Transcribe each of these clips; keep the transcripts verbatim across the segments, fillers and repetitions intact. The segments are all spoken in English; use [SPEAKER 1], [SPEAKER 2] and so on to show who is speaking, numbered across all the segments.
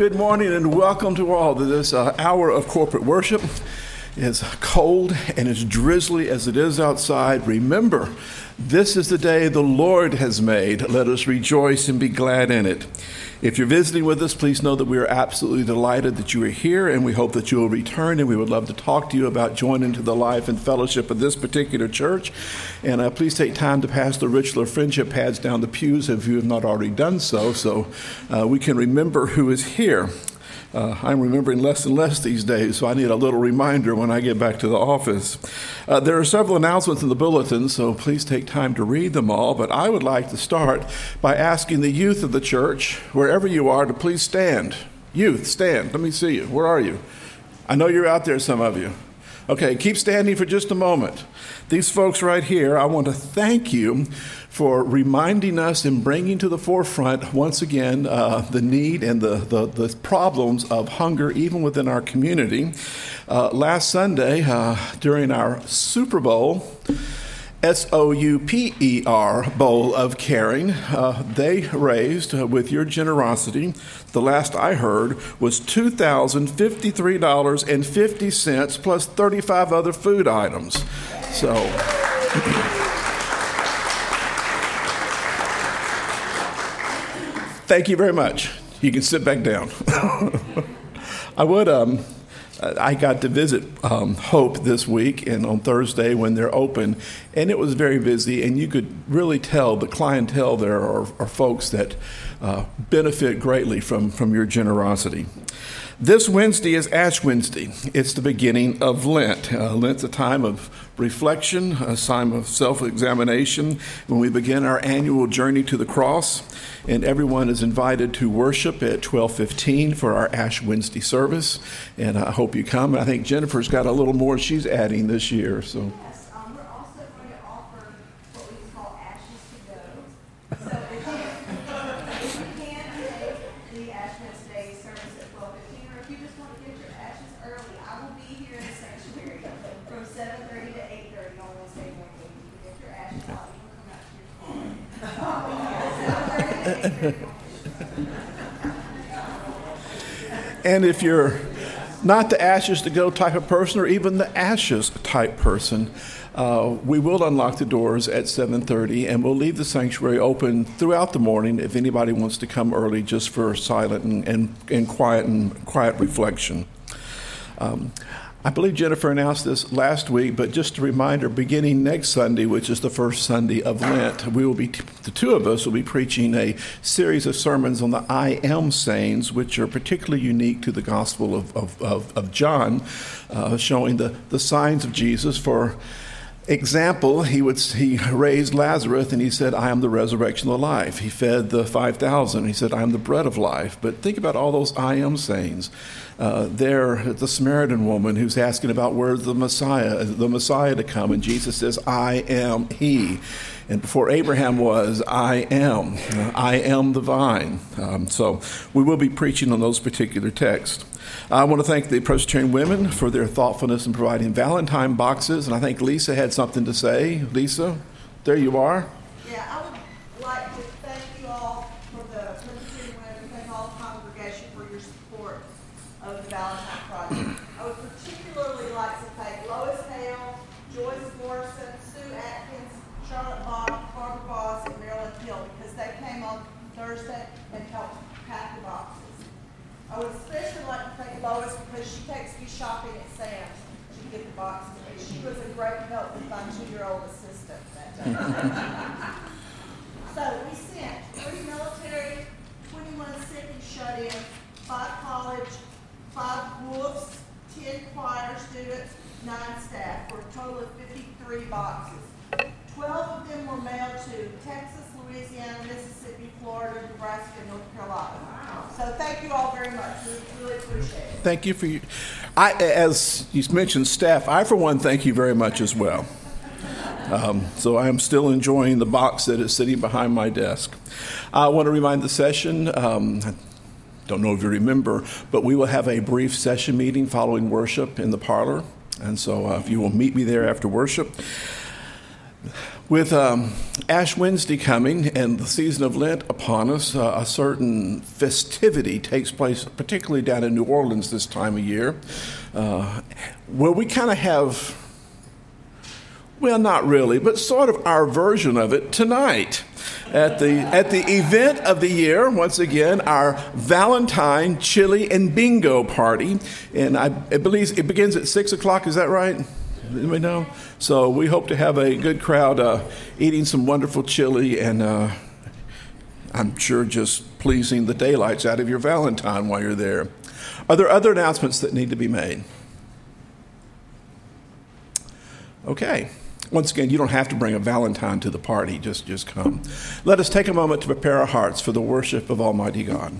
[SPEAKER 1] Good morning and welcome to all to this uh, hour of corporate worship. It's cold and as drizzly as it is outside. Remember, this is the day the Lord has made. Let us rejoice and be glad in it. If you're visiting with us, please know that we are absolutely delighted that you are here, and we hope that you will return, and we would love to talk to you about joining to the life and fellowship of this particular church. And uh, please take time to pass the Richler Friendship pads down the pews if you have not already done so, so uh, we can remember who is here. Uh, I'm remembering less and less these days, so I need a little reminder when I get back to the office. Uh, there are several announcements in the bulletin, so please take time to read them all. But I would like to start by asking the youth of the church, wherever you are, to please stand. Youth, stand. Let me see you. Where are you? I know you're out there, some of you. Okay, keep standing for just a moment. These folks right here, I want to thank you for reminding us and bringing to the forefront, once again, uh, the need and the, the, the problems of hunger even within our community. Uh, last Sunday, uh, during our Super Bowl, S O U P E R Bowl of Caring, uh, they raised, uh, with your generosity, the last I heard, was two thousand fifty-three dollars and fifty cents plus thirty-five other food items. So, thank you very much. You can sit back down. I would... Um, I got to visit um, Hope this week and on Thursday when they're open, and it was very busy, and you could really tell the clientele there are, are folks that uh, benefit greatly from, from your generosity. This Wednesday is Ash Wednesday. It's the beginning of Lent. Uh, Lent's a time of reflection, a time of self-examination when we begin our annual journey to the cross. And everyone is invited to worship at twelve fifteen for our Ash Wednesday service. And I hope you come. I think Jennifer's got a little more she's adding this year. So.
[SPEAKER 2] Yes, um, we're also going to offer what we call Ashes to Go. So if you, if you can take the Ash Wednesday service at twelve fifteen, or if you just want to get your ashes early, I will be here in the sanctuary from seven thirty to eight thirty on Wednesday morning. You can get your ashes out. You can come out to your car.
[SPEAKER 1] And if you're not the ashes to go type of person or even the ashes type person, uh, we will unlock the doors at seven thirty and we'll leave the sanctuary open throughout the morning if anybody wants to come early just for silent and, and, and quiet and quiet reflection. Um, I believe Jennifer announced this last week, but just a reminder, beginning next Sunday, which is the first Sunday of Lent, we will be, the two of us will be preaching a series of sermons on the I am sayings, which are particularly unique to the Gospel of, of, of, of John, uh, showing the, the signs of Jesus. For example, he would he raised Lazarus and he said, I am the resurrection of life. He fed the five thousand. He said, I am the bread of life. But think about all those I am sayings. Uh, there, the Samaritan woman who's asking about where's the Messiah, the Messiah to come, and Jesus says, I am he. And before Abraham was, I am. Uh, I am the vine. Um, so we will be preaching on those particular texts. I want to thank the Presbyterian women for their thoughtfulness in providing Valentine boxes, and I think Lisa had something to say. Lisa, there you are.
[SPEAKER 2] Yeah, I would like to thank you all for the Presbyterian women, thank all the congregation for your support of the Valentine Project. I would particularly like to thank Lois Hale, Joyce Morrison, Sue Atkins, Charlotte Bond, Barbara Boss, and Marilyn Hill, because they came on Thursday and helped pack the boxes. I would especially like to thank Lois because she takes me shopping at Sam's to get the boxes. And she was a great help with my two-year-old assistant that day. So we sent three military, twenty-one sick and shut in, five college, five wolves, ten choir students, nine staff, for a total of fifty-three boxes. Twelve of them were mailed to Texas, Louisiana, Mississippi, Florida, Nebraska, and North Carolina. So thank you all very much. We really appreciate it.
[SPEAKER 1] Thank you for you. I, as you mentioned, staff, I, for one, thank you very much as well. Um, so I am still enjoying the box that is sitting behind my desk. I want to remind the session, um, I don't know if you remember, but we will have a brief session meeting following worship in the parlor. And so uh, if you will meet me there after worship. With um, Ash Wednesday coming and the season of Lent upon us, uh, a certain festivity takes place, particularly down in New Orleans this time of year, uh, where we kind of have, well, not really, but sort of our version of it tonight. At the at the event of the year, once again, our Valentine Chili and Bingo Party. And I, I believe it begins at six o'clock, is that right? Anybody know? So we hope to have a good crowd uh, eating some wonderful chili and uh, I'm sure just pleasing the daylights out of your Valentine while you're there. Are there other announcements that need to be made? Okay. Once again, you don't have to bring a Valentine to the party. Just, just come. Let us take a moment to prepare our hearts for the worship of Almighty God.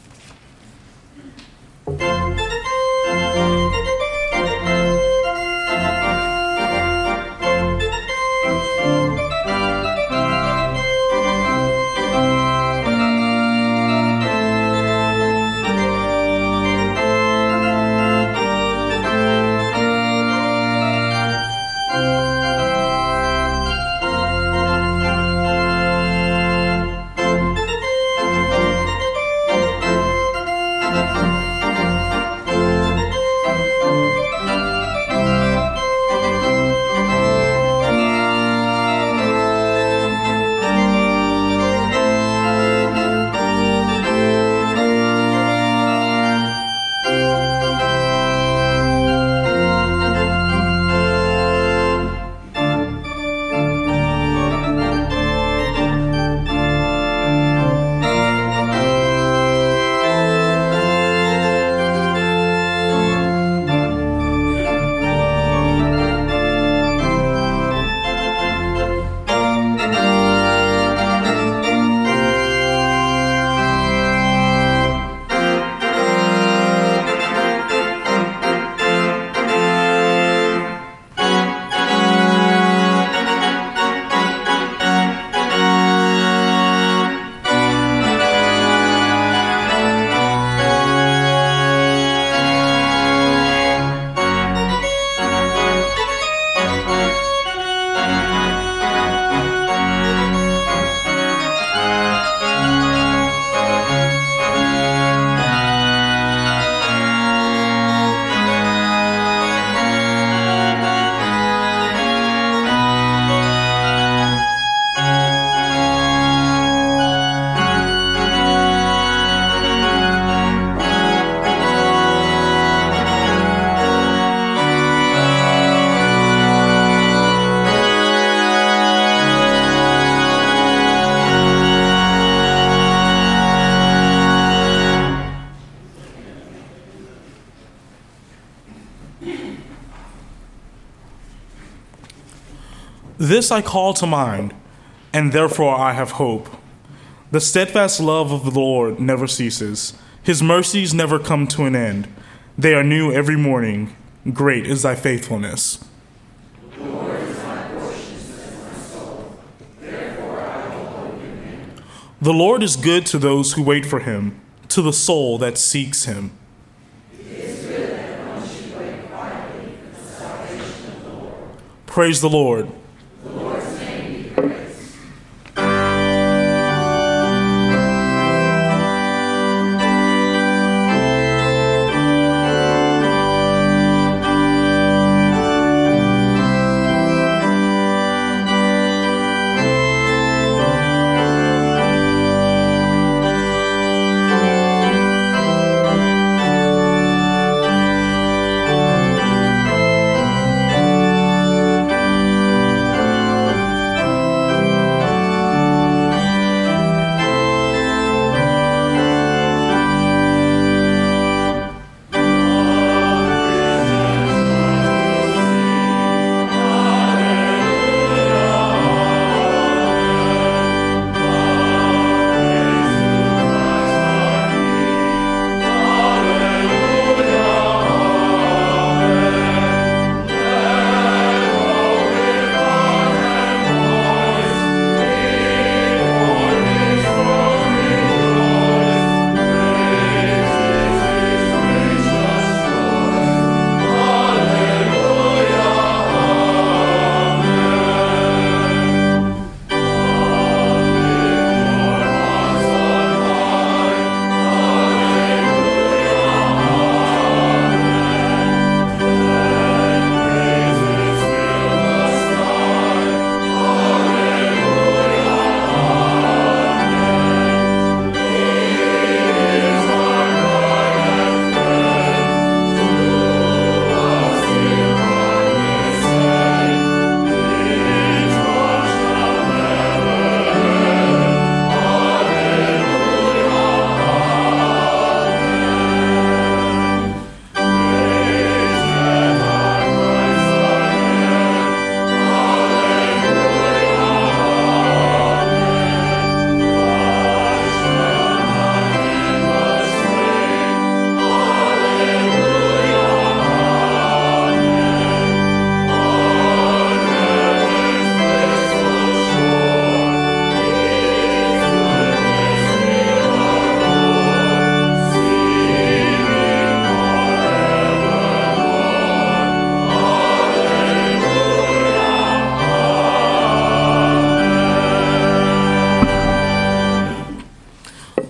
[SPEAKER 3] This I call to mind, and therefore I have hope. The steadfast love of the Lord never ceases. His mercies never come to an end. They are new every morning. Great is thy faithfulness.
[SPEAKER 4] The Lord is my portion, says my soul. Therefore I will hope in him.
[SPEAKER 3] The Lord is good to those who wait for him, to the soul that seeks him.
[SPEAKER 4] It is good that one should wait quietly for the salvation of the Lord.
[SPEAKER 3] Praise the Lord.
[SPEAKER 4] The Lord's name be praised.
[SPEAKER 5] Thank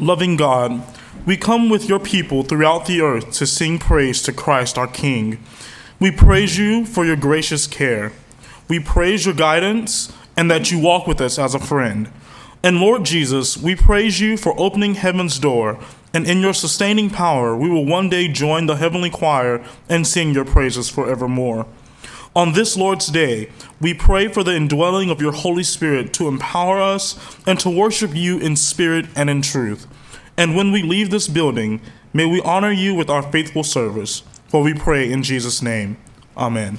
[SPEAKER 3] Loving God, we come with your people throughout the earth to sing praise to Christ our King. We praise you for your gracious care. We praise your guidance and that you walk with us as a friend. And Lord Jesus, we praise you for opening heaven's door, and in your sustaining power, we will one day join the heavenly choir and sing your praises forevermore. On this Lord's Day, we pray for the indwelling of your Holy Spirit to empower us and to worship you in spirit and in truth. And when we leave this building, may we honor you with our faithful service. For we pray in Jesus' name. Amen.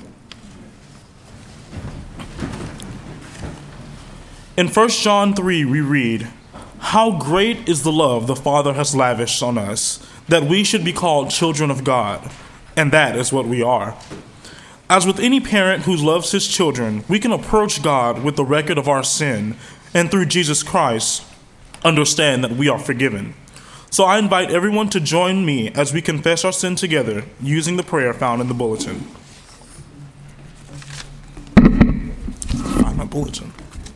[SPEAKER 3] In First John three, we read, "How great is the love the Father has lavished on us, that we should be called children of God, and that is what we are." As with any parent who loves his children, we can approach God with the record of our sin, and through Jesus Christ, understand that we are forgiven. So I invite everyone to join me as we confess our sin together using the prayer found in the bulletin. Find my bulletin.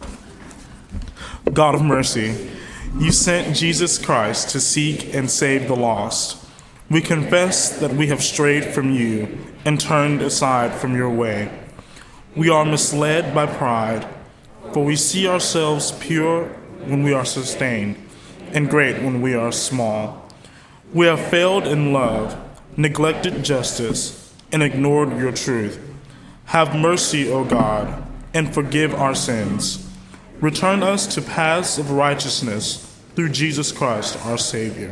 [SPEAKER 3] God of mercy, you sent Jesus Christ to seek and save the lost. We confess that we have strayed from you and turned aside from your way. We are misled by pride, for we see ourselves pure when we are sustained, and great when we are small. We have failed in love, neglected justice, and ignored your truth. Have mercy, O God, and forgive our sins. Return us to paths of righteousness through Jesus Christ, our Savior.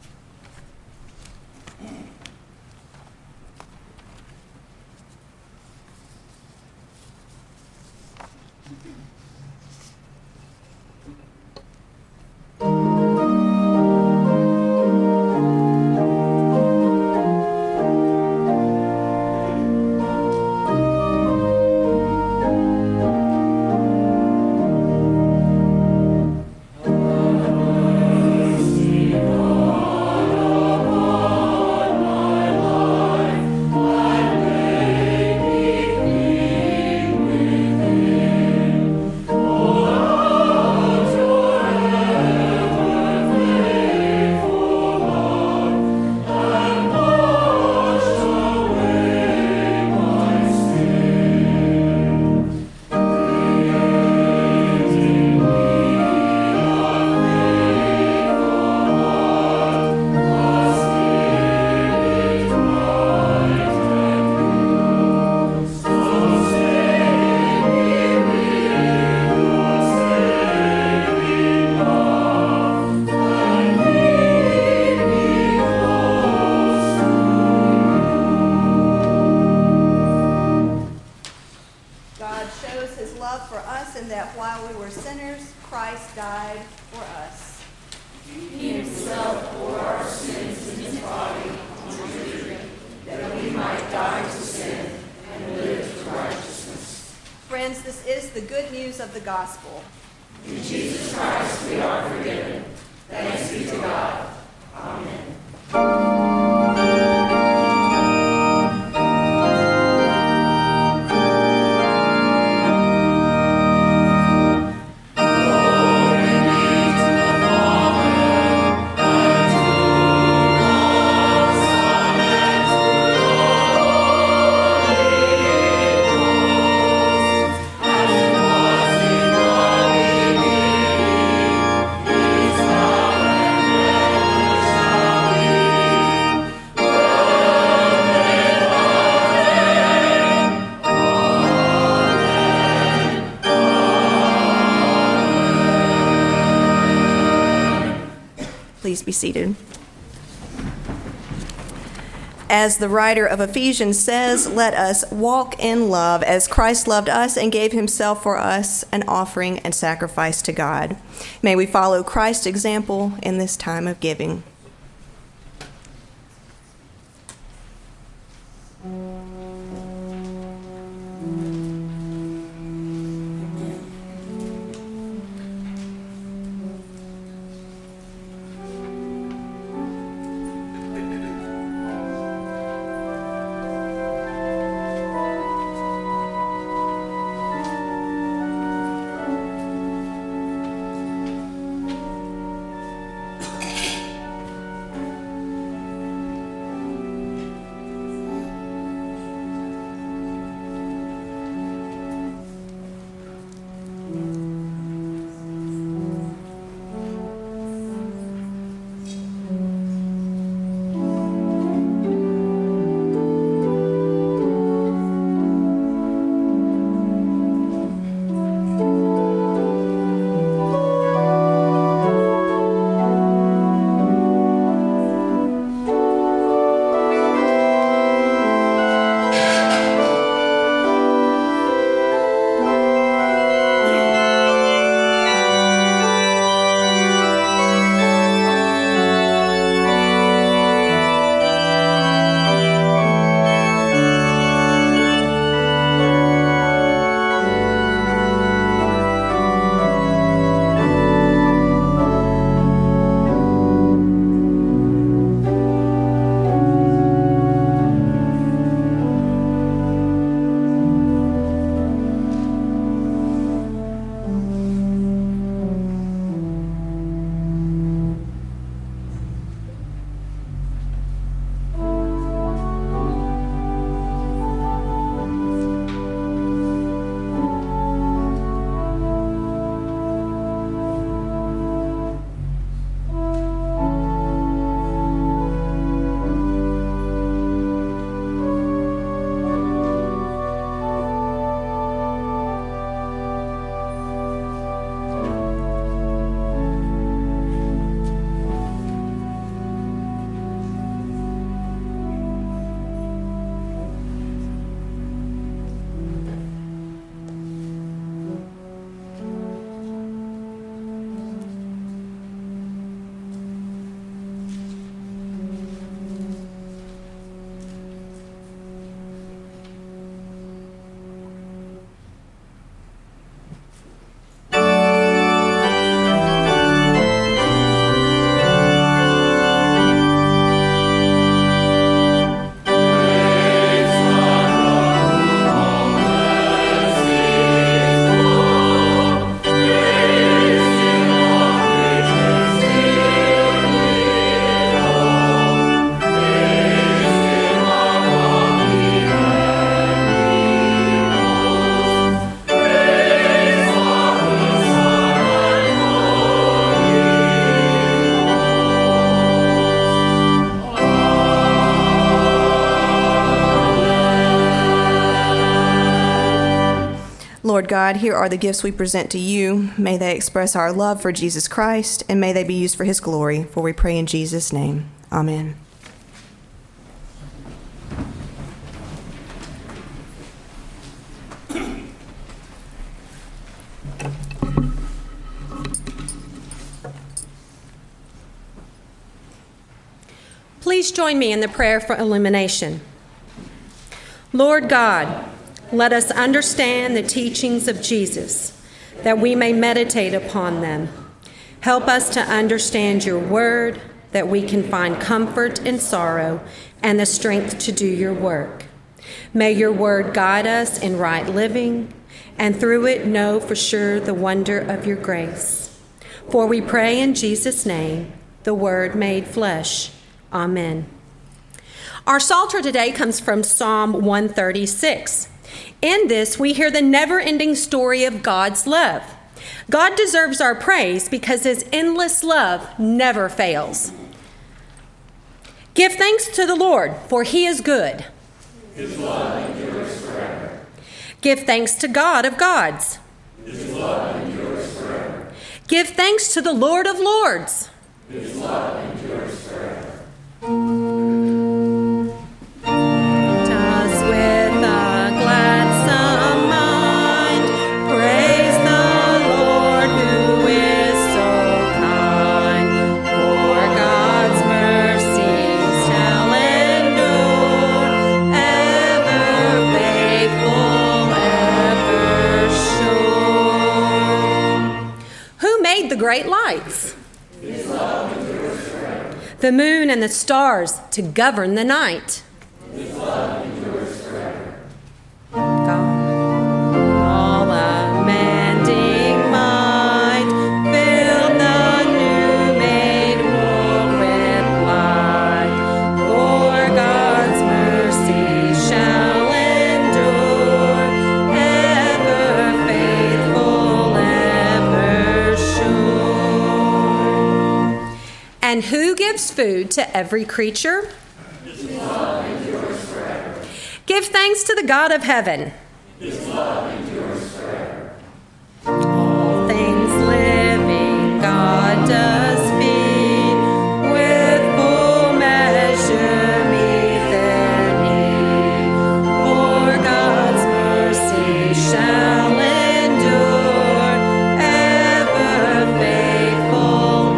[SPEAKER 2] Friends, this is the good news of the gospel.
[SPEAKER 4] In Jesus Christ we are forgiven. Thanks be to God. Amen.
[SPEAKER 2] Please be seated. As the writer of Ephesians says, let us walk in love as Christ loved us and gave himself for us, an offering and sacrifice to God. May we follow Christ's example in this time of giving.
[SPEAKER 5] Lord God, here are the gifts we present to you. May they express our love for Jesus Christ, and may they be used for his glory, for we pray in Jesus' name. Amen.
[SPEAKER 6] Please join me in the prayer for illumination. Lord God, let us understand the teachings of Jesus, that we may meditate upon them. Help us to understand your word, that we can find comfort in sorrow and the strength to do your work. May your word guide us in right living, and through it know for sure the wonder of your grace. For we pray in Jesus' name, the word made flesh. Amen. Our psalter today comes from Psalm one thirty-six. In this, we hear the never-ending story of God's love. God deserves our praise because his endless love never fails. Give thanks to the Lord, for he is good.
[SPEAKER 4] His love endures forever.
[SPEAKER 6] Give thanks to God of gods.
[SPEAKER 4] His love endures forever.
[SPEAKER 6] Give thanks to the Lord of lords.
[SPEAKER 4] His love endures forever.
[SPEAKER 6] Us with a gladsome mind, praise the Lord who is so kind. For God's mercies shall endure, ever faithful, ever sure. Who made the great lights?
[SPEAKER 4] His love endures forever.
[SPEAKER 6] The moon and the stars to govern the night.
[SPEAKER 4] His love endures forever.
[SPEAKER 6] God, all amending might, fill the new made world with light. For God's mercy shall endure, ever faithful, ever sure. And who gives food to every creature?
[SPEAKER 4] His love endures forever.
[SPEAKER 6] Give thanks to the God of heaven.
[SPEAKER 4] His love endures forever.
[SPEAKER 6] All things living God does feed, with full measure meet their need. For God's mercy shall endure, ever faithful,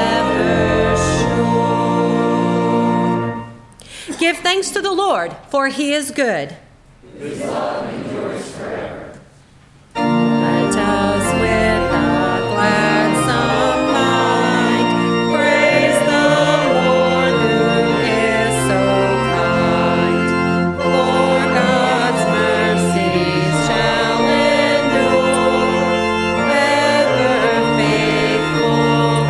[SPEAKER 6] ever sure. Give thanks to the Lord, for he is good.
[SPEAKER 4] His love endures forever.
[SPEAKER 6] Let us with a gladsome mind praise the Lord who is so kind. For God's mercies shall endure, ever faithful,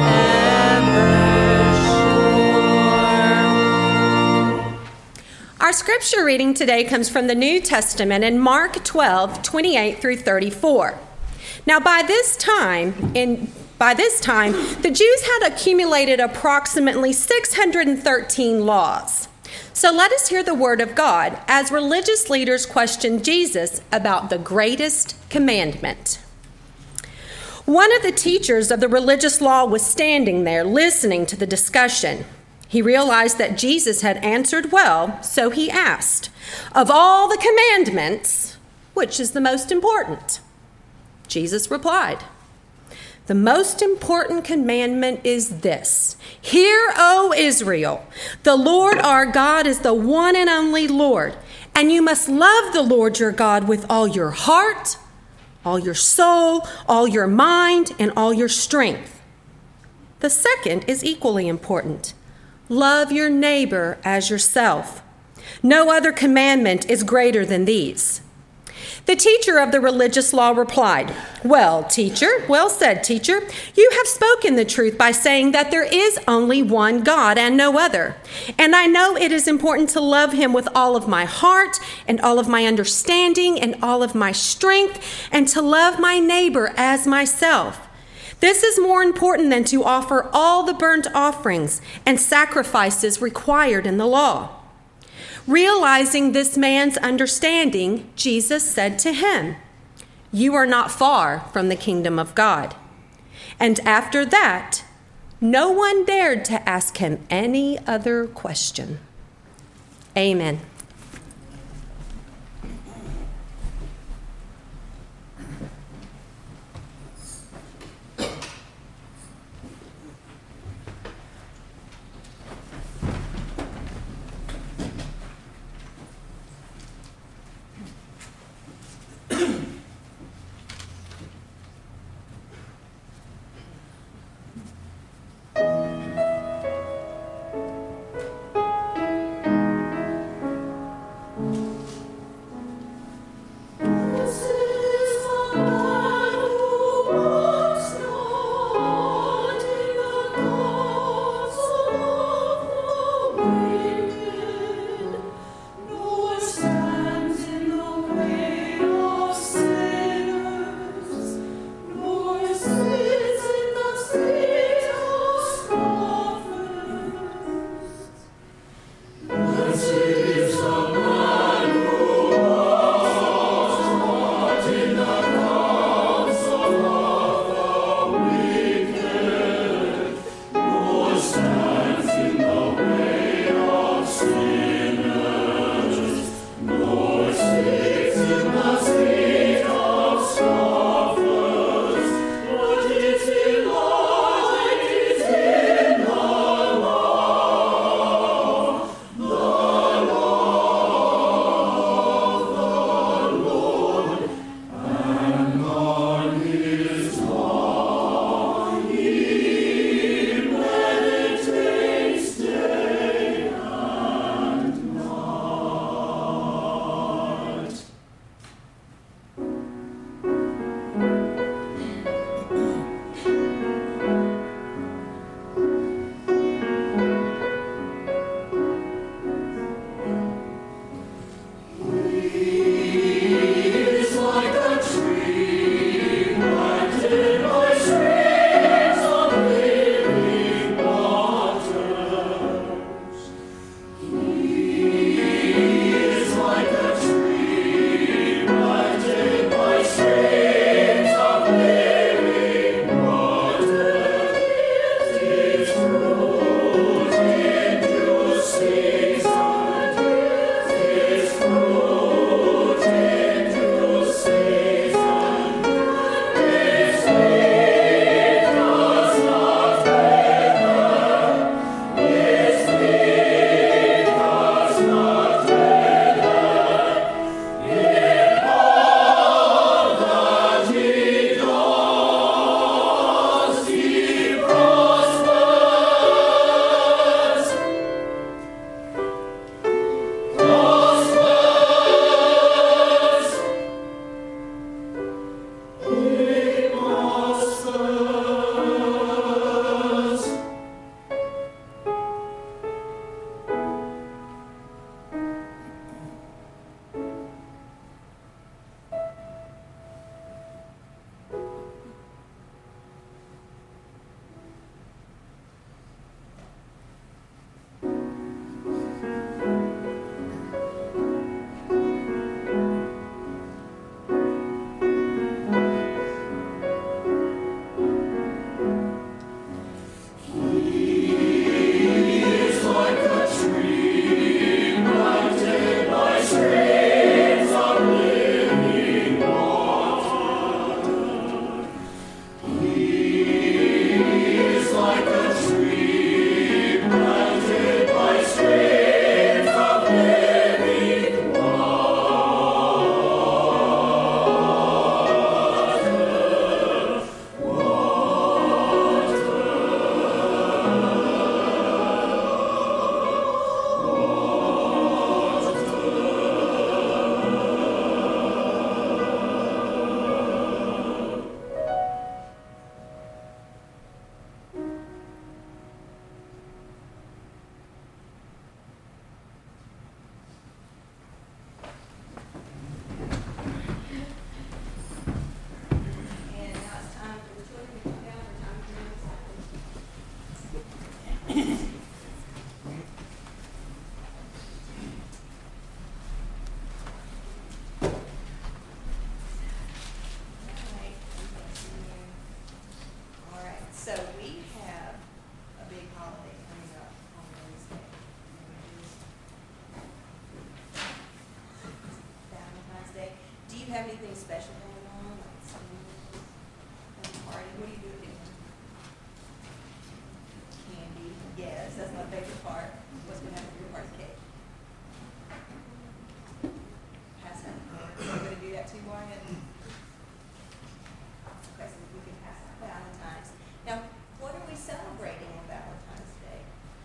[SPEAKER 6] ever sure. Our scripture reading today comes from the New Testament in Mark twelve, twenty-eight through thirty-four. Now by this time, in by this time, the Jews had accumulated approximately six hundred thirteen laws. So let us hear the word of God as religious leaders questioned Jesus about the greatest commandment. One of the teachers of the religious law was standing there listening to the discussion. He realized that Jesus had answered well, so he asked, "Of all the commandments, which is the most important?" Jesus replied, "The most important commandment is this: Hear, O Israel, the Lord our God is the one and only Lord, and you must love the Lord your God with all your heart, all your soul, all your mind, and all your strength. The second is equally important. Love your neighbor as yourself. No other commandment is greater than these." The teacher of the religious law replied, "Well, teacher, well said, teacher. You have spoken the truth by saying that there is only one God and no other. And I know it is important to love him with all of my heart and all of my understanding and all of my strength, and to love my neighbor as myself. This is more important than to offer all the burnt offerings and sacrifices required in the law." Realizing this man's understanding, Jesus said to him, You are not far from the kingdom of God." And after that, no one dared to ask him any other question. Amen.
[SPEAKER 2] you have anything special going on? Like singing, a party? What are you doing? Candy. Yes, that's my favorite part. What's going to happen for your party cake? Pass out. You're going to do that too, Wyatt? Okay, so we can pass out Valentine's. Now, what are we celebrating on Valentine's Day?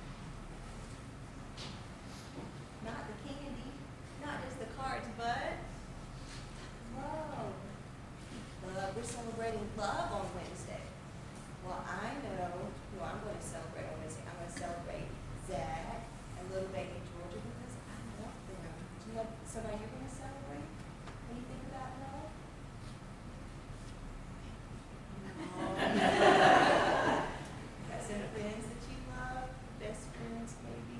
[SPEAKER 2] Not the candy, not just the cards, but love. Love. We're celebrating love on Wednesday. Well, I know who I'm going to celebrate on Wednesday. I'm going to celebrate Zach and little baby Georgia because I love them. Do you have somebody you're going to celebrate? Anything about love? Got some friends that you love? Best friends, maybe?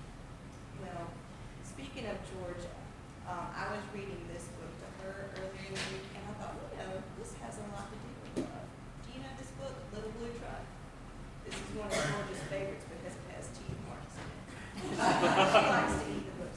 [SPEAKER 2] Well, speaking of Georgia, um, I was reading this book to her earlier in the week, and I thought, you know, this has a lot to do with love. Do you know this book, Little Blue Truck? This is one of Georgia's favorites because it has teeth marks in it. She likes to eat the books.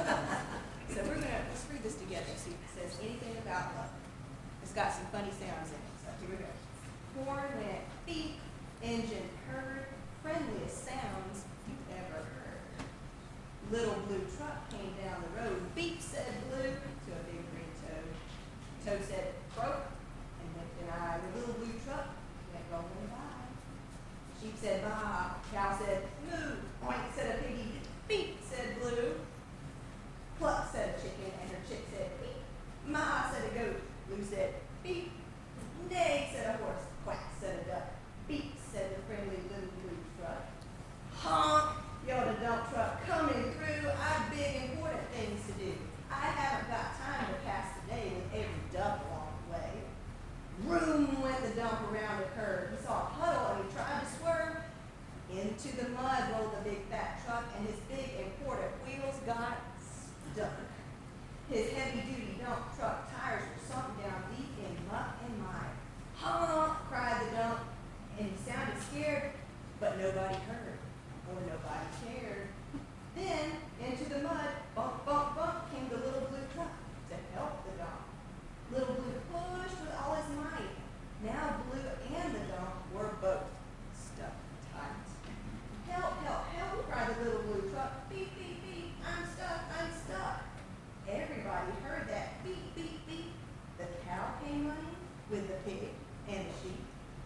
[SPEAKER 2] So we're gonna let's read this together. See if it says anything about love. It's got some funny sounds in it. So here we go. Horn went beep, engine purred, friendliest sounds you've ever heard. Little blue truck came down the road. Beep, said Blue to a big green toad. Toad said, croak, and winked an eye. The little blue truck went rolling by. Sheep said, baa. Cow said, moo. Oink, said a piggy. Beep, said Blue. Cluck, said a chicken, and her chick said, beep. Ma, said a goat. Blue said, beep. Neigh, said a horse. Quack, said a duck. Beep, said the friendly little blue truck. Honk, yelled a dump truck coming through. I've big important things to do. I haven't got time to pass the day with every duck along the way. Vroom went the dump around a curve. He saw a puddle and he tried to swerve. Into the mud rolled the big fat truck and his big important wheels got stuck. His heavy-duty dump truck tires were sunk down deep in muck and mire. Honk, cried the dump, and he sounded scared, but nobody heard, or nobody cared. Then, into the mud, bump, bump, bump, came the little blue truck to help the dump. Little Blue pushed with all his might. Now Blue and the dump were both stuck tight. Help, help, help, cried the little blue truck. Beep, beep, beep, I'm stuck, I'm stuck. Everybody heard that beep, beep, beep. The cow came running with the pig and the sheep.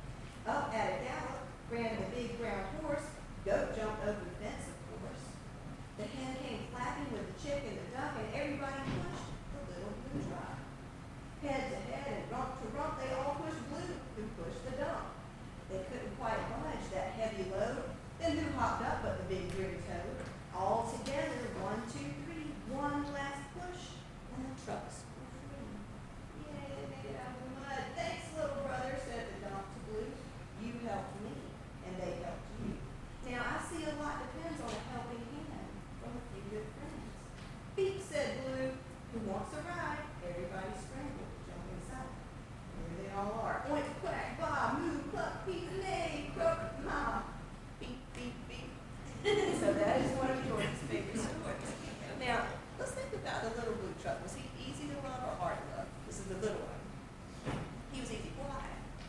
[SPEAKER 2] Up at a gallop ran the big brown horse. Goat jumped over the fence, of course. The hen came flapping with the chick and the duck, and everybody pushed the little blue truck. Head to head and rump to rump, they all pushed Blue, who pushed the dump. They couldn't quite budge that heavy load. Then who hopped up but the big green toad? All together, one, two, three, one last push, and the trucks were free. Yay, they made it out of the mud. Thanks, little brother, said the dump to Blue. You helped me, and they helped you. Now, I see a lot depends on a helping hand from a few good friends. Beep, said Blue, who wants a ride? Everybody scrambled to jump inside. Here they all are. Oink, quack, baa, moo, cluck, beep, neigh, croak, ma. Beep, beep, beep. So that is one of George's favorite stories. Now, let's think about the little blue truck. Was he easy to love or hard to love? This is the little one. He was easy. Why?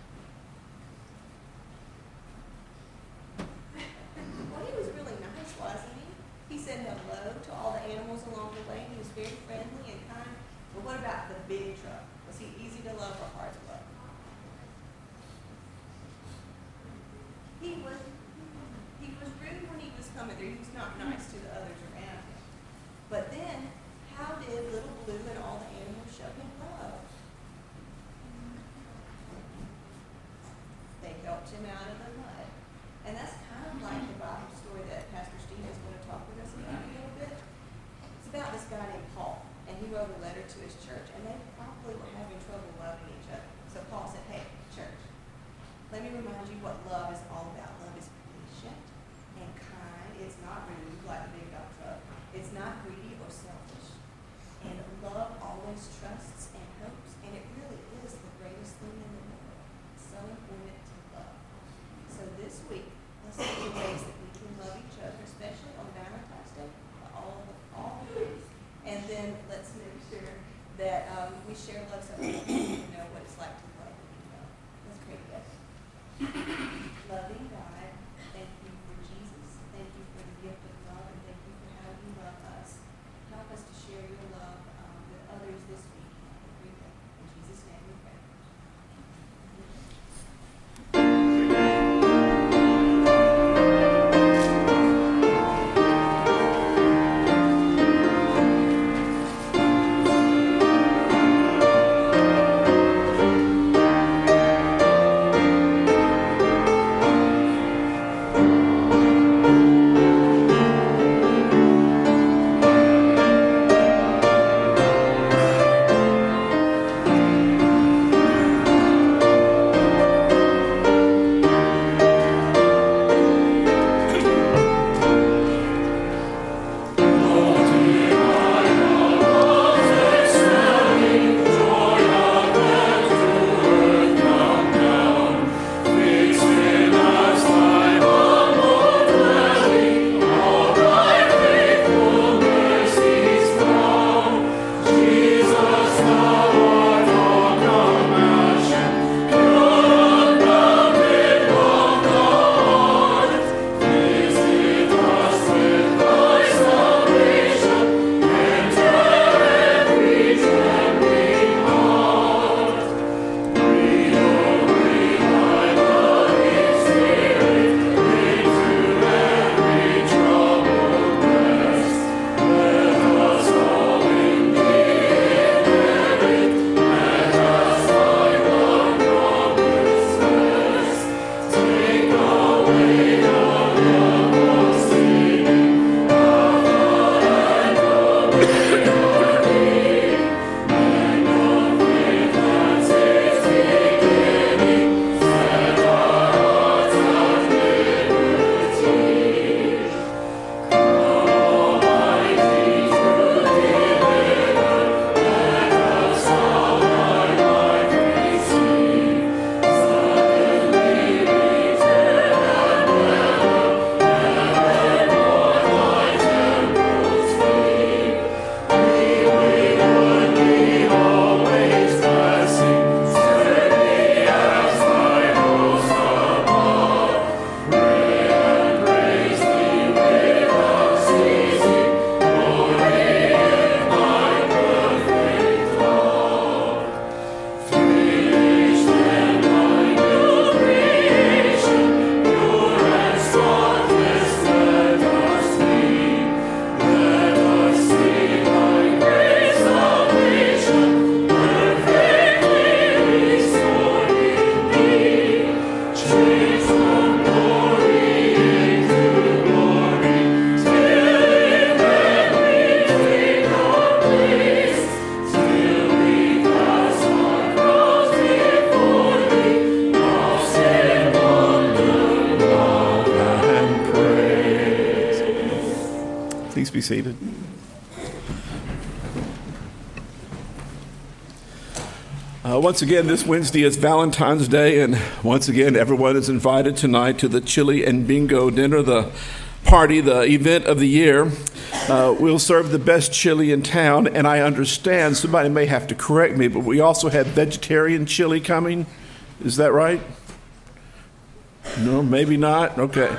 [SPEAKER 2] Well, he was really nice, wasn't he? He said hello to all the animals along the way. He was very friendly and kind. But what about the big truck? Was he easy to love or hard to love? He was he was rude when he was coming through. He was not nice to the others around him. But then, how did little Blue and all the animals show him love? They helped him out of the mud. And that's kind of like the Bible story that Pastor Steve is going to talk with us about a little bit. It's about this guy named Paul, and he wrote a letter to his church, and they probably were having trouble loving each other. So Paul said, hey, church, let me remind you what love is all about. Love is patient and kind. It's not rude like the big dog truck. It's not greedy or selfish. And love always trusts and hopes, and it really is the greatest thing in the world. It's so important to love. So this week, let's look at ways that we can love each other, especially on Valentine's Day, all all the ways. And then let's make sure that um, we share love so much that we know what it's like to love. Let's pray together. Loving God, thank you for Jesus. Thank you for the gift of love, and thank you for how you love us. Help us to share your love um, with others this week. In Jesus' name we pray.
[SPEAKER 1] Please be seated. Uh, once again, this Wednesday is Valentine's Day, and once again, everyone is invited tonight to the Chili and Bingo dinner, the party, the event of the year. Uh, we'll serve the best chili in town, and I understand, somebody may have to correct me, but we also have vegetarian chili coming. Is that right? No, maybe not? Okay.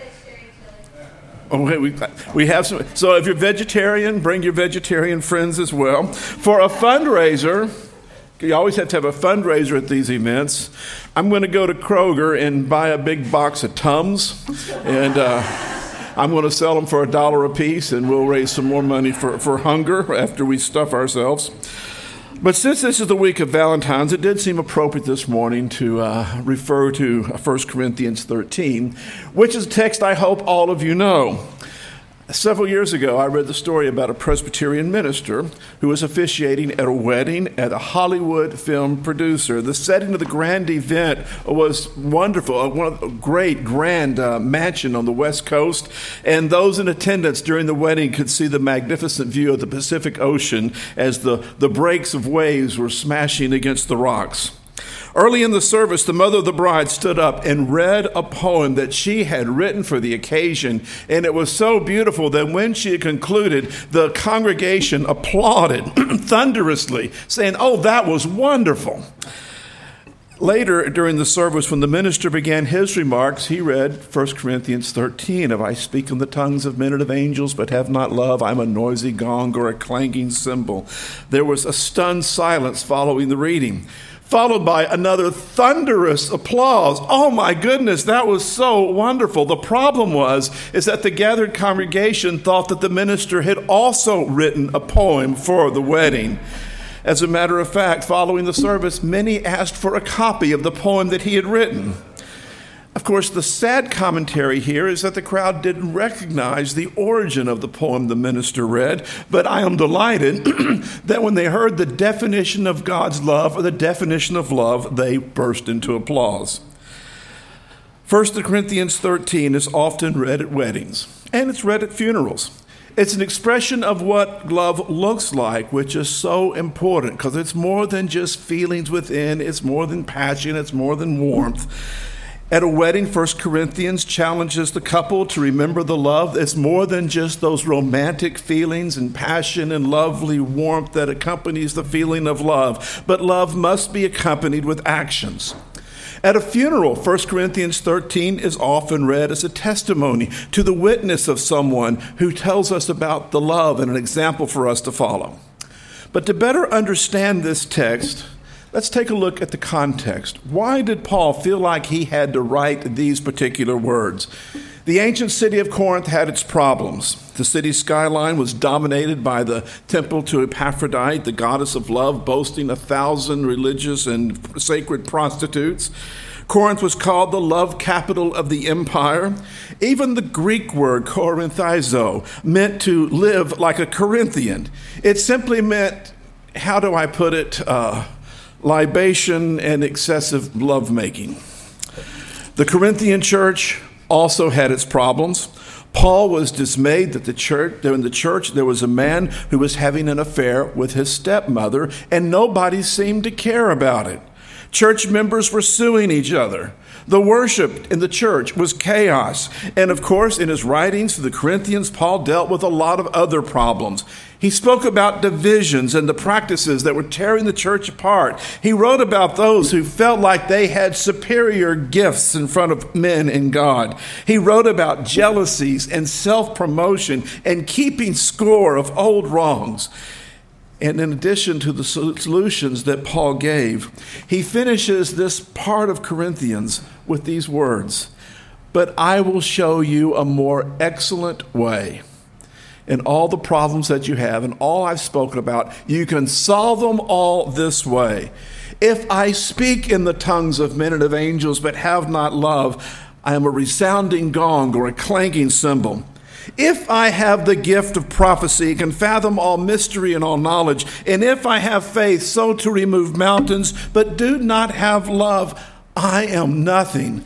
[SPEAKER 1] Okay, we, we have some. So if you're vegetarian, bring your vegetarian friends as well. For a fundraiser, you always have to have a fundraiser at these events. I'm going to go to Kroger and buy a big box of Tums, and uh, I'm going to sell them for a dollar a piece, and we'll raise some more money for, for hunger after we stuff ourselves. But since this is the week of Valentine's, it did seem appropriate this morning to uh, refer to First Corinthians thirteen, which is a text I hope all of you know. Several years ago, I read the story about a Presbyterian minister who was officiating at a wedding at a Hollywood film producer. The setting of the grand event was wonderful, one of a great grand uh, mansion on the West Coast, and those in attendance during the wedding could see the magnificent view of the Pacific Ocean as the, the breaks of waves were smashing against the rocks. Early in the service, the mother of the bride stood up and read a poem that she had written for the occasion, and it was so beautiful that when she had concluded, the congregation applauded thunderously, saying, "Oh, that was wonderful." Later, during the service, when the minister began his remarks, he read First Corinthians thirteen, "If I speak in the tongues of men and of angels, but have not love, I'm a noisy gong or a clanging cymbal." There was a stunned silence following the reading, followed by another thunderous applause. Oh my goodness, that was so wonderful. The problem was, is that the gathered congregation thought that the minister had also written a poem for the wedding. As a matter of fact, following the service, many asked for a copy of the poem that he had written. Of course, the sad commentary here is that the crowd didn't recognize the origin of the poem the minister read, but I am delighted that when they heard the definition of God's love or the definition of love, they burst into applause. First Corinthians thirteen is often read at weddings, and it's read at funerals. It's an expression of what love looks like, which is so important because it's more than just feelings within. It's more than passion. It's more than warmth. At a wedding, First Corinthians challenges the couple to remember the love. It's more than just those romantic feelings and passion and lovely warmth that accompanies the feeling of love. But love must be accompanied with actions. At a funeral, First Corinthians thirteen is often read as a testimony to the witness of someone who tells us about the love and an example for us to follow. But to better understand this text, let's take a look at the context. Why did Paul feel like he had to write these particular words? The ancient city of Corinth had its problems. The city's skyline was dominated by the temple to Aphrodite, the goddess of love, boasting a thousand religious and sacred prostitutes. Corinth was called the love capital of the empire. Even the Greek word Korinthizo meant to live like a Corinthian. It simply meant, how do I put it, uh, libation and excessive lovemaking. The Corinthian church also had its problems. Paul was dismayed that the church, there in the church there was a man who was having an affair with his stepmother, and nobody seemed to care about it. Church members were suing each other. The worship in the church was chaos. And of course, in his writings to the Corinthians, Paul dealt with a lot of other problems. He spoke about divisions and the practices that were tearing the church apart. He wrote about those who felt like they had superior gifts in front of men and God. He wrote about jealousies and self-promotion and keeping score of old wrongs. And in addition to the solutions that Paul gave, he finishes this part of Corinthians with these words, "But I will show you a more excellent way. And all the problems that you have and all I've spoken about, you can solve them all this way. If I speak in the tongues of men and of angels but have not love, I am a resounding gong or a clanking cymbal. If I have the gift of prophecy, can fathom all mystery and all knowledge, and if I have faith so to remove mountains, but do not have love, I am nothing.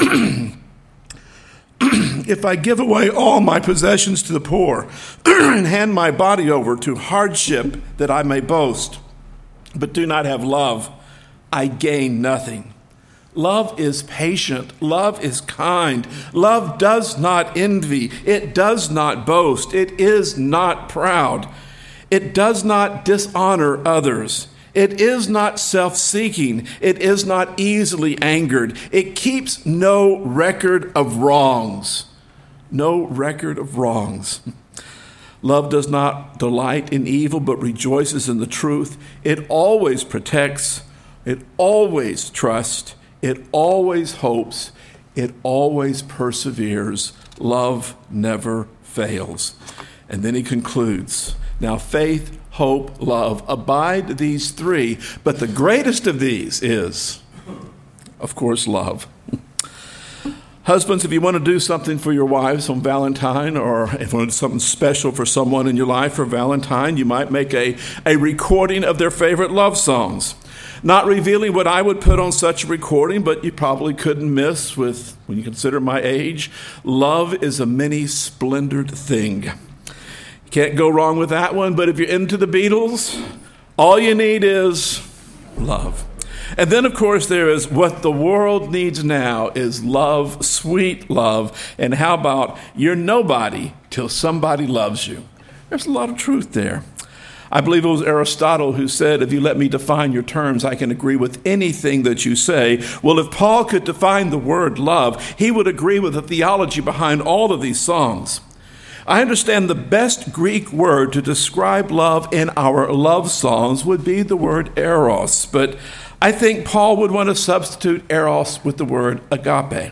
[SPEAKER 1] If I give away all my possessions to the poor and hand my body over to hardship that I may boast, but do not have love, I gain nothing. Love is patient. Love is kind. Love does not envy. It does not boast. It is not proud. It does not dishonor others. It is not self-seeking. It is not easily angered. It keeps no record of wrongs. No record of wrongs. Love does not delight in evil, but rejoices in the truth. It always protects. It always trusts. It always hopes. It always perseveres. Love never fails. And then he concludes, now faith, hope, love, abide these three, but the greatest of these is, of course, love. Husbands, if you want to do something for your wives on Valentine, or if you want to do something special for someone in your life for Valentine, you might make a, a recording of their favorite love songs. Not revealing what I would put on such a recording, but you probably couldn't miss with, when you consider my age, love is a many splendored thing. You can't go wrong with that one, but if you're into the Beatles, all you need is love. And then, of course, there is what the world needs now is love, sweet love. And how about you're nobody till somebody loves you? There's a lot of truth there. I believe it was Aristotle who said, if you let me define your terms, I can agree with anything that you say. Well, if Paul could define the word love, he would agree with the theology behind all of these songs. I understand the best Greek word to describe love in our love songs would be the word eros, but I think Paul would want to substitute eros with the word agape.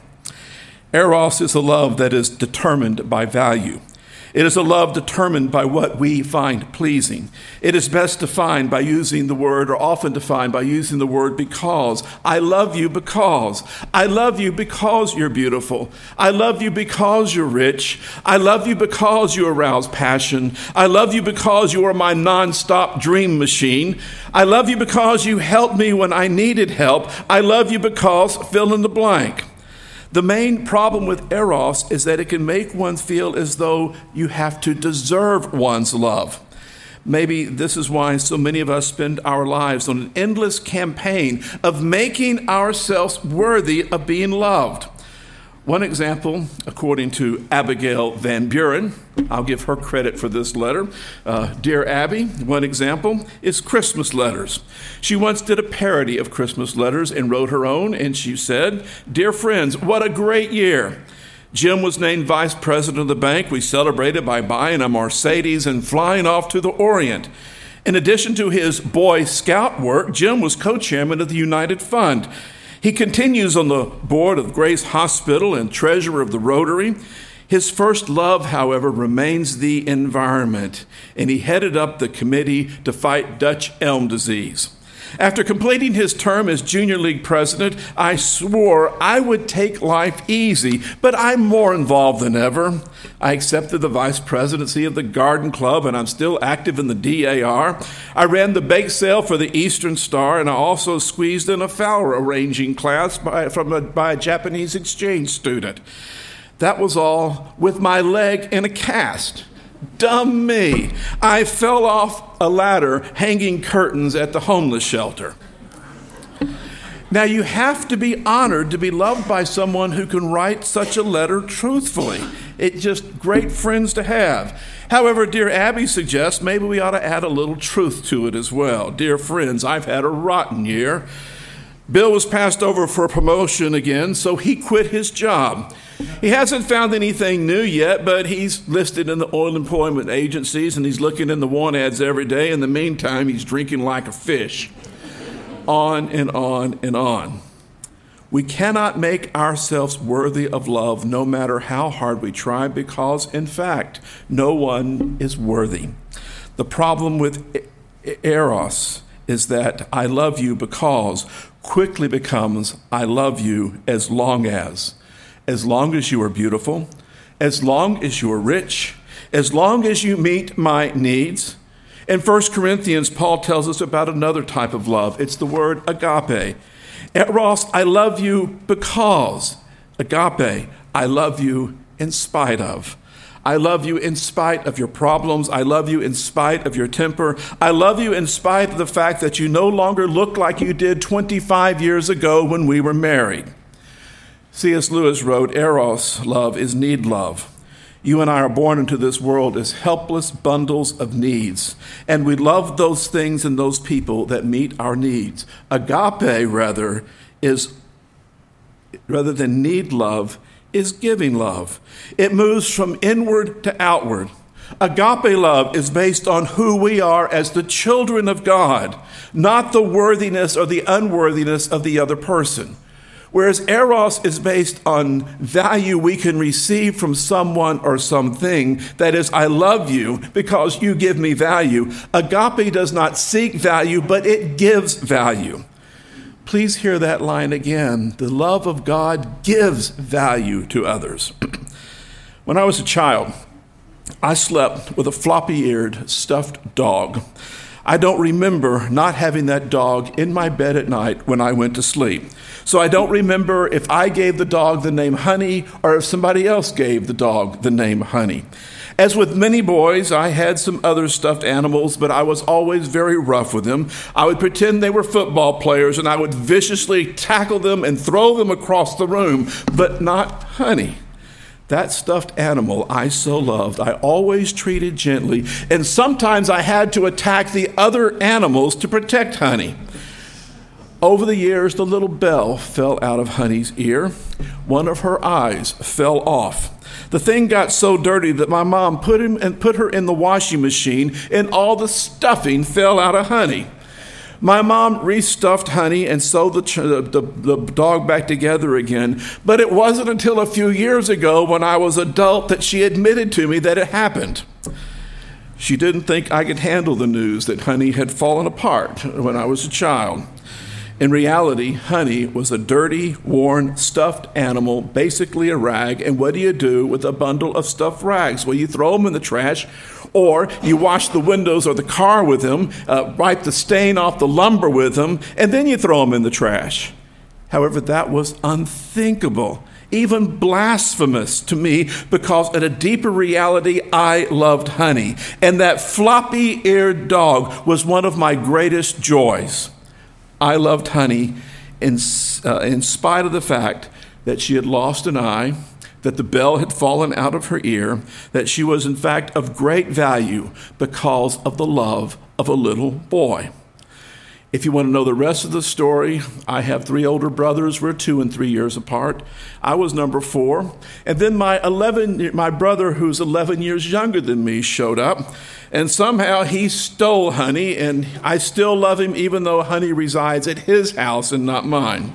[SPEAKER 1] Eros is a love that is determined by value. It is a love determined by what we find pleasing. It is best defined by using the word, or often defined by using the word because. I love you because. I love you because you're beautiful. I love you because you're rich. I love you because you arouse passion. I love you because you are my nonstop dream machine. I love you because you helped me when I needed help. I love you because fill in the blank. The main problem with eros is that it can make one feel as though you have to deserve one's love. Maybe this is why so many of us spend our lives on an endless campaign of making ourselves worthy of being loved. One example, according to Abigail Van Buren, I'll give her credit for this letter. Uh, Dear Abby, one example is Christmas letters. She once did a parody of Christmas letters and wrote her own, and she said, Dear friends, what a great year. Jim was named vice president of the bank. We celebrated by buying a Mercedes and flying off to the Orient. In addition to his Boy Scout work, Jim was co-chairman of the United Fund. He continues on the board of Grace Hospital and treasurer of the Rotary. His first love, however, remains the environment, and he headed up the committee to fight Dutch elm disease. After completing his term as junior league president, I swore I would take life easy, but I'm more involved than ever. I accepted the vice presidency of the Garden Club, and I'm still active in the D A R. I ran the bake sale for the Eastern Star, and I also squeezed in a flower arranging class by, from a, by a Japanese exchange student. That was all with my leg in a cast. Dumb me. I fell off a ladder hanging curtains at the homeless shelter. Now, you have to be honored to be loved by someone who can write such a letter truthfully. It's just great friends to have. However, dear Abby suggests maybe we ought to add a little truth to it as well. Dear friends, I've had a rotten year. Bill was passed over for a promotion again, so he quit his job. He hasn't found anything new yet, but he's listed in the oil employment agencies, and he's looking in the want ads every day. In the meantime, he's drinking like a fish. On and on and on. We cannot make ourselves worthy of love no matter how hard we try, because, in fact, no one is worthy. The problem with eros is that I love you because quickly becomes I love you as long as. As long as you are beautiful, as long as you are rich, as long as you meet my needs. In First Corinthians, Paul tells us about another type of love. It's the word agape. Eros, I love you because. Agape, I love you in spite of. I love you in spite of your problems. I love you in spite of your temper. I love you in spite of the fact that you no longer look like you did twenty-five years ago when we were married. C S Lewis wrote, Eros love is need love. You and I are born into this world as helpless bundles of needs, and we love those things and those people that meet our needs. Agape, rather, is, rather than need love, is giving love. It moves from inward to outward. Agape love is based on who we are as the children of God, not the worthiness or the unworthiness of the other person. Whereas eros is based on value we can receive from someone or something. That is, I love you because you give me value. Agape does not seek value, but it gives value. Please hear that line again. The love of God gives value to others. When I was a child, I slept with a floppy-eared stuffed dog. I don't remember not having that dog in my bed at night when I went to sleep. So I don't remember if I gave the dog the name Honey or if somebody else gave the dog the name Honey. As with many boys, I had some other stuffed animals, but I was always very rough with them. I would pretend they were football players, and I would viciously tackle them and throw them across the room, but not Honey. That stuffed animal I so loved, I always treated gently, and sometimes I had to attack the other animals to protect Honey. Over the years, the little bell fell out of Honey's ear. One of her eyes fell off. The thing got so dirty that my mom put him and put her in the washing machine, and all the stuffing fell out of Honey. My mom restuffed Honey and sewed the, the, the dog back together again, but it wasn't until a few years ago when I was adult that she admitted to me that it happened. She didn't think I could handle the news that Honey had fallen apart when I was a child. In reality, Honey was a dirty, worn, stuffed animal, basically a rag. And what do you do with a bundle of stuffed rags? Well, you throw them in the trash, or you wash the windows or the car with them, uh, wipe the stain off the lumber with them, and then you throw them in the trash. However, that was unthinkable, even blasphemous to me, because in a deeper reality, I loved Honey. And that floppy-eared dog was one of my greatest joys. I loved Honey in, uh, in spite of the fact that she had lost an eye, that the bell had fallen out of her ear, that she was in fact of great value because of the love of a little boy. If you want to know the rest of the story, I have three older brothers. We're two and three years apart. I was number four. And then my eleven, my brother, who's eleven years younger than me, showed up. And somehow he stole Honey, and I still love him even though Honey resides at his house and not mine.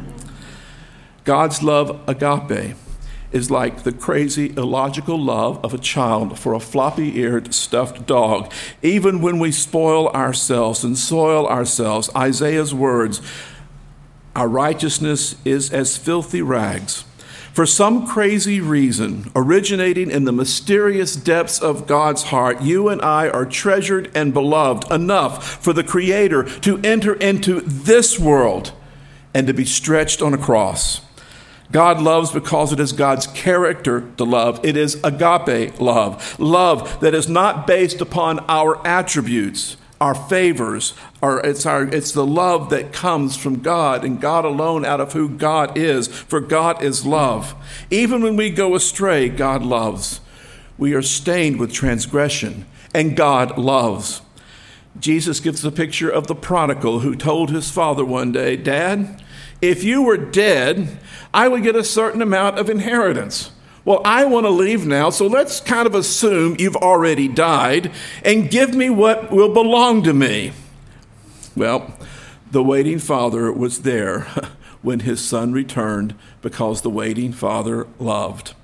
[SPEAKER 1] God's love, agape, is like the crazy, illogical love of a child for a floppy-eared stuffed dog. Even when we spoil ourselves and soil ourselves, Isaiah's words, our righteousness is as filthy rags. For some crazy reason, originating in the mysterious depths of God's heart, you and I are treasured and beloved enough for the Creator to enter into this world and to be stretched on a cross. God loves because it is God's character to love. It is agape love, love that is not based upon our attributes, our favors, or it's our it's the love that comes from God and God alone, out of who God is, for God is love. Even when we go astray, God loves. We are stained with transgression, and God loves. Jesus gives the picture of the prodigal who told his father one day, "Dad, if you were dead, I would get a certain amount of inheritance. Well, I want to leave now, so let's kind of assume you've already died and give me what will belong to me." Well, the waiting father was there when his son returned because the waiting father loved.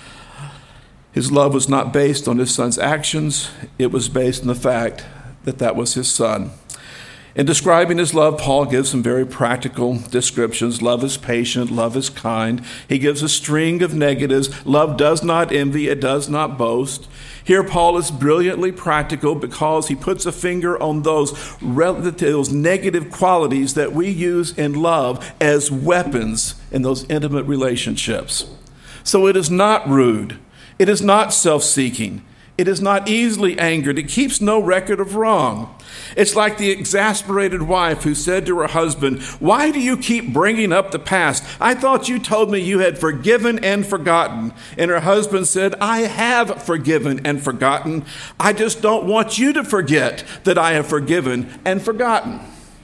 [SPEAKER 1] His love was not based on his son's actions. It was based on the fact that that was his son. In describing his love, Paul gives some very practical descriptions. Love is patient. Love is kind. He gives a string of negatives. Love does not envy. It does not boast. Here, Paul is brilliantly practical because he puts a finger on those, those negative qualities that we use in love as weapons in those intimate relationships. So it is not rude. It is not self-seeking. It is not easily angered. It keeps no record of wrong. It's like the exasperated wife who said to her husband, "Why do you keep bringing up the past? I thought you told me you had forgiven and forgotten." And her husband said, "I have forgiven and forgotten. I just don't want you to forget that I have forgiven and forgotten."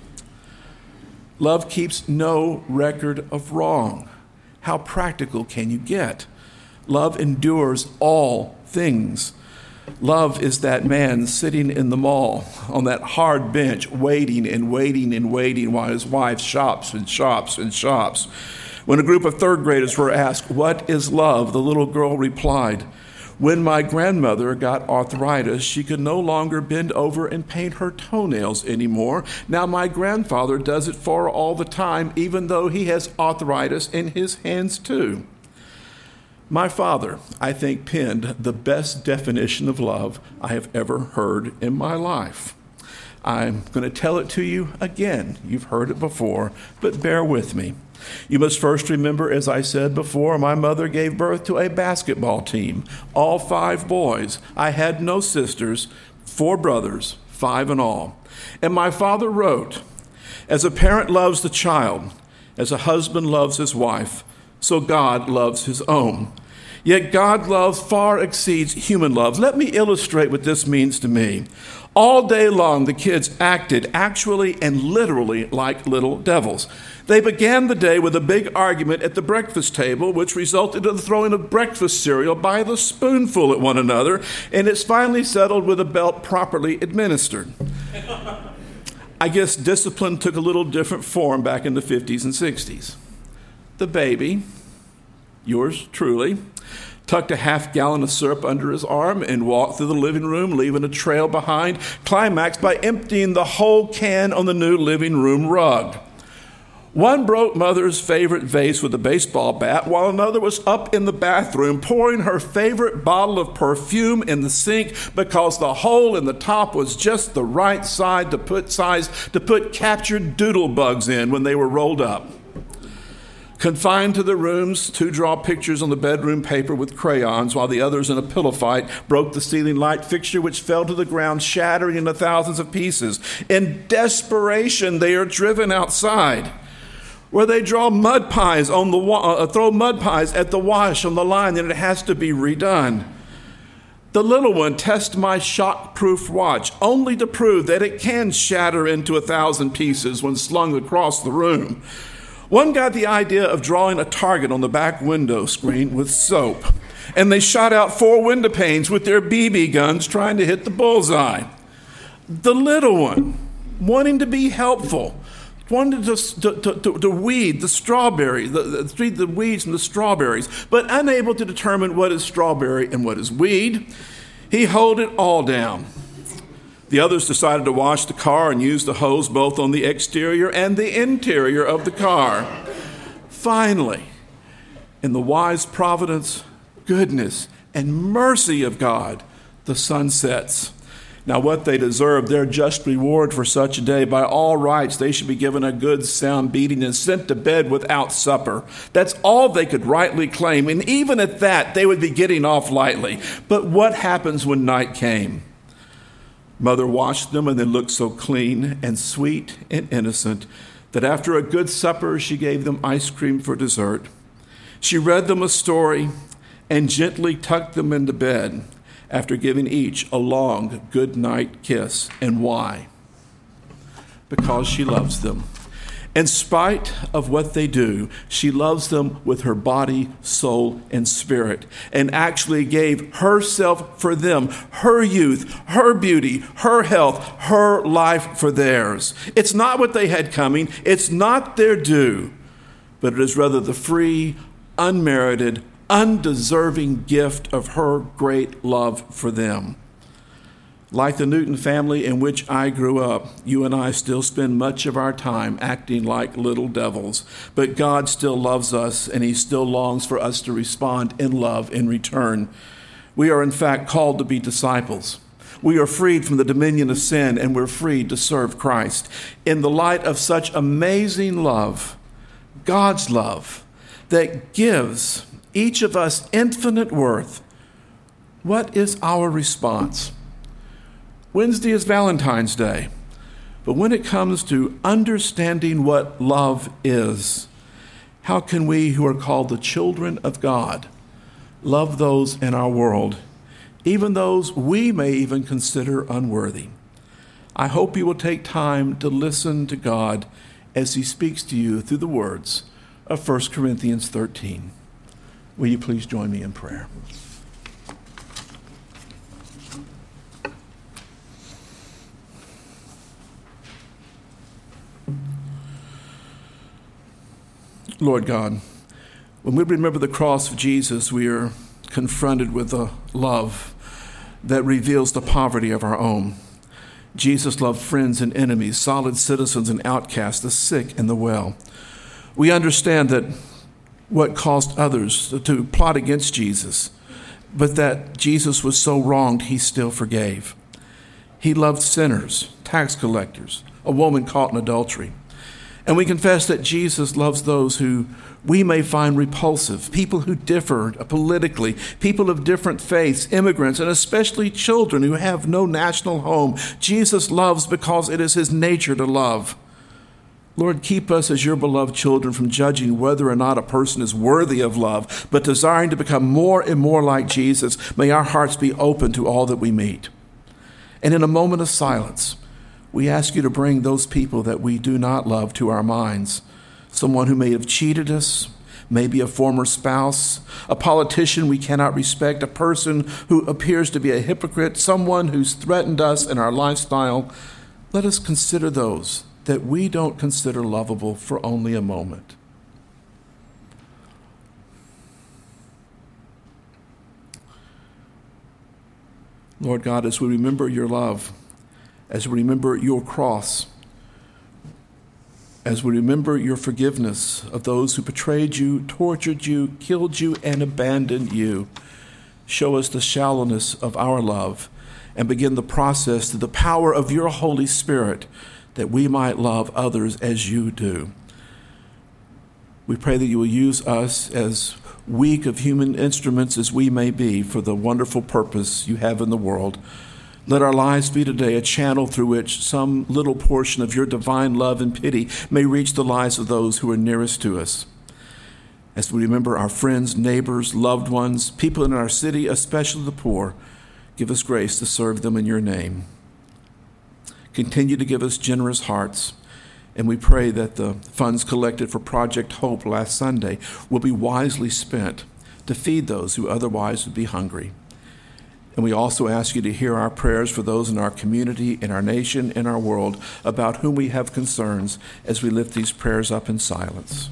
[SPEAKER 1] Love keeps no record of wrong. How practical can you get? Love endures all things. Love is that man sitting in the mall on that hard bench, waiting and waiting and waiting while his wife shops and shops and shops. When a group of third graders were asked, "What is love?" the little girl replied, "When my grandmother got arthritis, she could no longer bend over and paint her toenails anymore. Now my grandfather does it for her all the time, even though he has arthritis in his hands too." My father, I think, penned the best definition of love I have ever heard in my life. I'm going to tell it to you again. You've heard it before, but bear with me. You must first remember, as I said before, my mother gave birth to a basketball team, all five boys. I had no sisters, four brothers, five in all. And my father wrote, as a parent loves the child, as a husband loves his wife, so God loves his own. Yet God's love far exceeds human love. Let me illustrate what this means to me. All day long, the kids acted actually and literally like little devils. They began the day with a big argument at the breakfast table, which resulted in the throwing of breakfast cereal by the spoonful at one another, and it's finally settled with a belt properly administered. I guess discipline took a little different form back in the fifties and sixties. The baby, yours truly, tucked a half gallon of syrup under his arm and walked through the living room, leaving a trail behind, climaxed by emptying the whole can on the new living room rug. One broke mother's favorite vase with a baseball bat, while another was up in the bathroom pouring her favorite bottle of perfume in the sink because the hole in the top was just the right size to put size to put captured doodle bugs in when they were rolled up. Confined to the rooms, two draw pictures on the bedroom paper with crayons, while the others in a pillow fight broke the ceiling light fixture, which fell to the ground, shattering into thousands of pieces. In desperation, they are driven outside, where they draw mud pies on the wa- uh, throw mud pies at the wash on the line, and it has to be redone. The little one tests my shock-proof watch, only to prove that it can shatter into a thousand pieces when slung across the room. One got the idea of drawing a target on the back window screen with soap, and they shot out four window panes with their B B guns trying to hit the bullseye. The little one, wanting to be helpful, wanted to, to, to, to weed the strawberries, the, the, the weeds from the strawberries, but unable to determine what is strawberry and what is weed, he held it all down. The others decided to wash the car and use the hose both on the exterior and the interior of the car. Finally, in the wise providence, goodness, and mercy of God, the sun sets. Now what they deserve, their just reward for such a day. By all rights, they should be given a good sound beating and sent to bed without supper. That's all they could rightly claim, and even at that, they would be getting off lightly. But what happens when night came? Mother washed them, and they looked so clean and sweet and innocent that after a good supper, she gave them ice cream for dessert. She read them a story and gently tucked them into bed after giving each a long good night kiss. And why? Because she loves them. In spite of what they do, she loves them with her body, soul, and spirit, and actually gave herself for them, her youth, her beauty, her health, her life for theirs. It's not what they had coming. It's not their due, but it is rather the free, unmerited, undeserving gift of her great love for them. Like the Newton family in which I grew up, you and I still spend much of our time acting like little devils. But God still loves us, and he still longs for us to respond in love in return. We are in fact called to be disciples. We are freed from the dominion of sin, and we're freed to serve Christ. In the light of such amazing love, God's love, that gives each of us infinite worth, what is our response? Wednesday is Valentine's Day, but when it comes to understanding what love is, how can we who are called the children of God love those in our world, even those we may even consider unworthy? I hope you will take time to listen to God as he speaks to you through the words of First Corinthians thirteen. Will you please join me in prayer? Lord God, when we remember the cross of Jesus, we are confronted with a love that reveals the poverty of our own. Jesus loved friends and enemies, solid citizens and outcasts, the sick and the well. We understand that what caused others to plot against Jesus, but that Jesus was so wronged, he still forgave. He loved sinners, tax collectors, a woman caught in adultery. And we confess that Jesus loves those who we may find repulsive, people who differ politically, people of different faiths, immigrants, and especially children who have no national home. Jesus loves because it is his nature to love. Lord, keep us as your beloved children from judging whether or not a person is worthy of love, but desiring to become more and more like Jesus. May our hearts be open to all that we meet. And in a moment of silence, we ask you to bring those people that we do not love to our minds. Someone who may have cheated us, maybe a former spouse, a politician we cannot respect, a person who appears to be a hypocrite, someone who's threatened us in our lifestyle. Let us consider those that we don't consider lovable for only a moment. Lord God, as we remember your love, as we remember your cross, as we remember your forgiveness of those who betrayed you, tortured you, killed you, and abandoned you, show us the shallowness of our love and begin the process through the power of your Holy Spirit that we might love others as you do. We pray that you will use us, as weak of human instruments as we may be, for the wonderful purpose you have in the world. Let our lives be today a channel through which some little portion of your divine love and pity may reach the lives of those who are nearest to us. As we remember our friends, neighbors, loved ones, people in our city, especially the poor, give us grace to serve them in your name. Continue to give us generous hearts, and we pray that the funds collected for Project Hope last Sunday will be wisely spent to feed those who otherwise would be hungry. And we also ask you to hear our prayers for those in our community, in our nation, in our world, about whom we have concerns as we lift these prayers up in silence.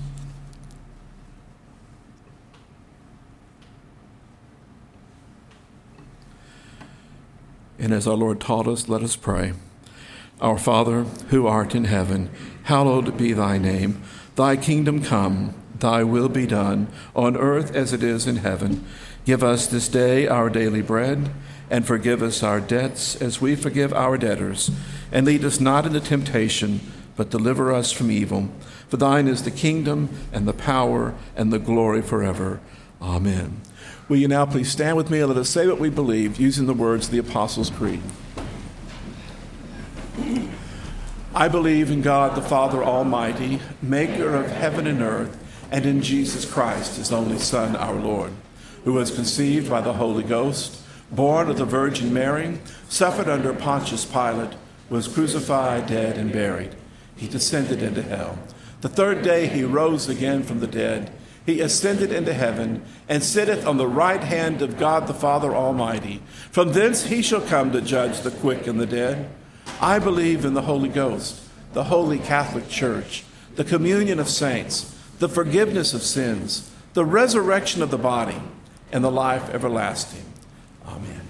[SPEAKER 1] And as our Lord taught us, let us pray. Our Father, who art in heaven, hallowed be thy name. Thy kingdom come, thy will be done, on earth as it is in heaven. Give us this day our daily bread, and forgive us our debts as we forgive our debtors. And lead us not into temptation, but deliver us from evil. For thine is the kingdom, and the power, and the glory forever. Amen. Will you now please stand with me and let us say what we believe using the words of the Apostles' Creed. I believe in God the Father Almighty, maker of heaven and earth, and in Jesus Christ, his only Son, our Lord, who was conceived by the Holy Ghost, born of the Virgin Mary, suffered under Pontius Pilate, was crucified, dead, and buried. He descended into hell. The third day he rose again from the dead. He ascended into heaven, and sitteth on the right hand of God the Father Almighty. From thence he shall come to judge the quick and the dead. I believe in the Holy Ghost, the holy Catholic Church, the communion of saints, the forgiveness of sins, the resurrection of the body, and the life everlasting. Amen.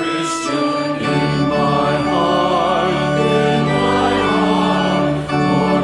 [SPEAKER 4] Christian in my heart, in my heart, Lord.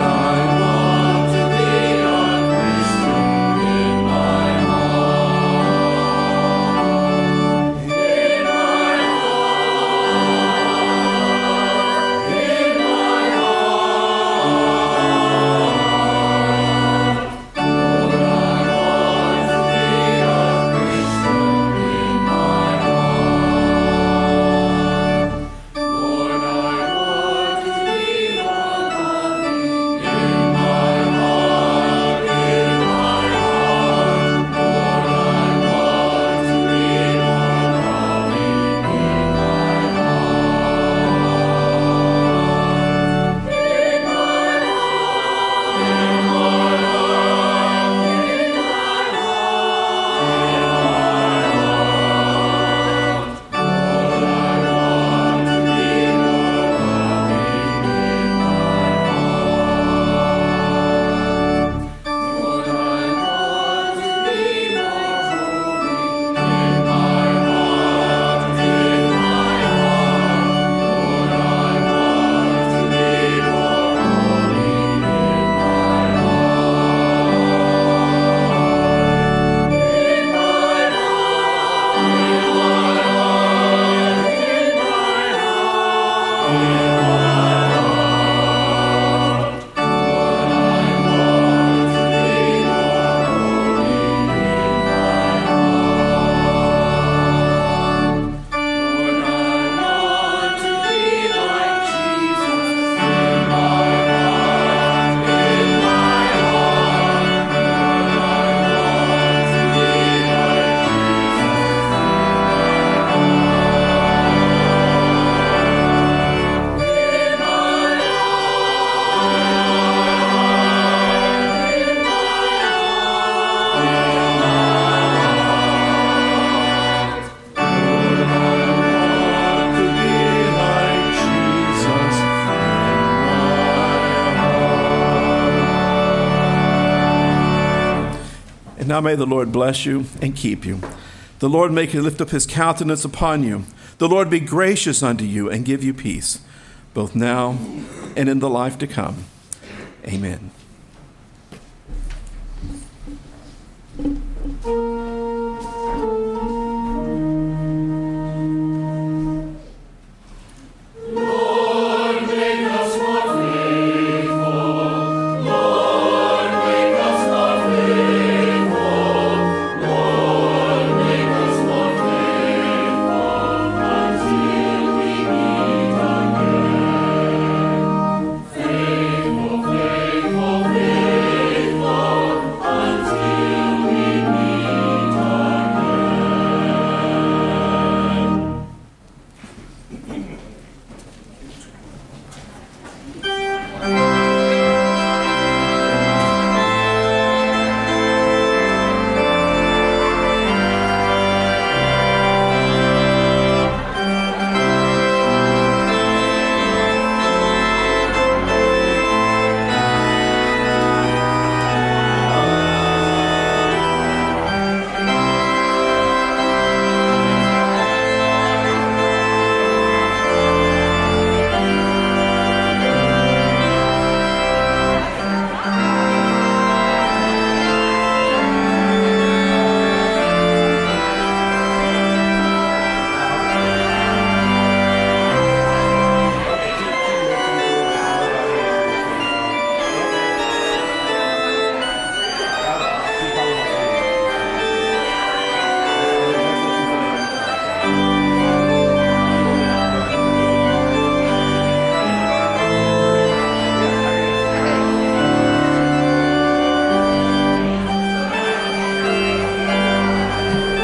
[SPEAKER 1] Now may the Lord bless you and keep you. The Lord make you lift up his countenance upon you. The Lord be gracious unto you and give you peace, both now and in the life to come. Amen.